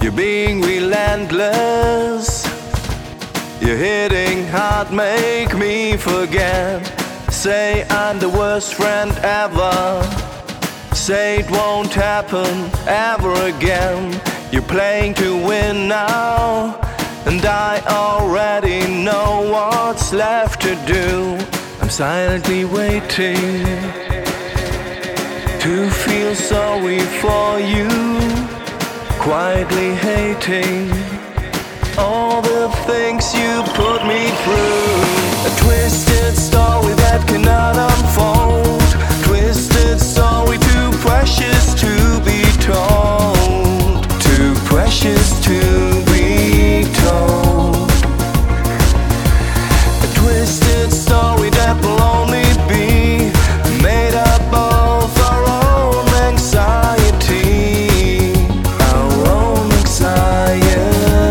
You're being relentless. You're hitting hard, make me forget. Say I'm the worst friend ever. Say it won't happen ever again. You're playing to win now, and I already know what's left to do. I'm silently waiting to feel sorry for you, quietly hating all the things you put me through. A twisted story that cannot unfold. Twisted story too precious to be told. Too precious to be told. A twisted story that will only be made up of our own anxiety. Our own anxiety.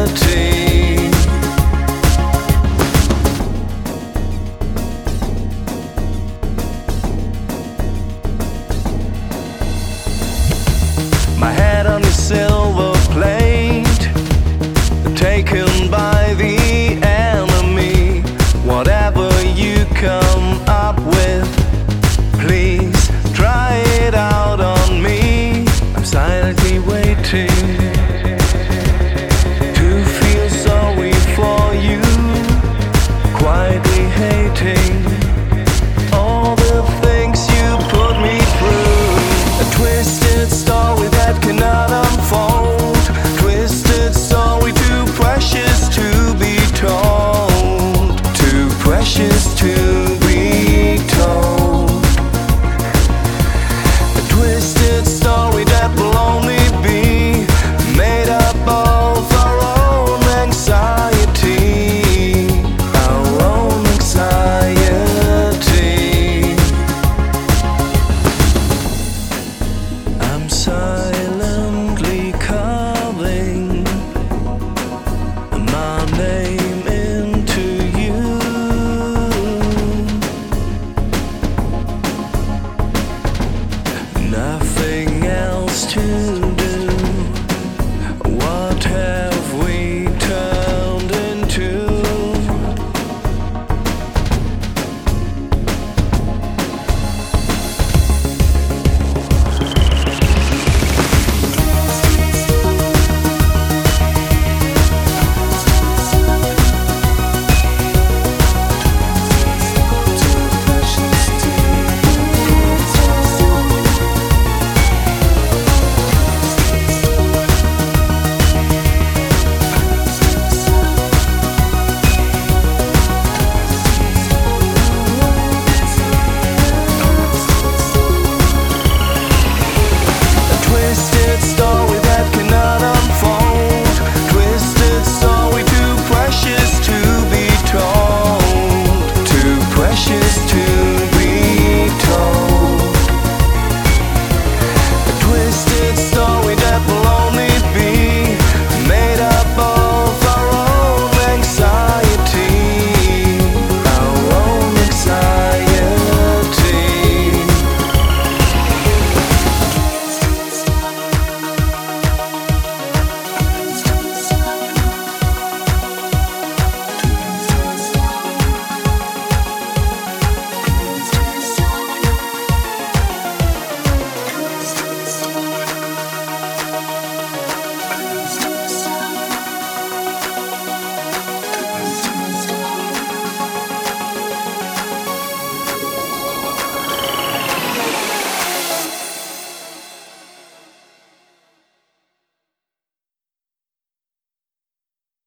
My head on the silver plate, taken by the enemy. Whatever you come up with, please try it out on me. I'm silently waiting to feel sorry for you, quietly hating all the things you put me through. A twisted story that cannot unfold. Twisted story too precious to be told. Too precious to be told. A twisted story that will only be made up of our own anxiety. Our own anxiety. I'm silently carving my name into you. Nothing else to do. What have we turned into? Twisted story that cannot unfold. Twisted story too precious to be told. Too precious to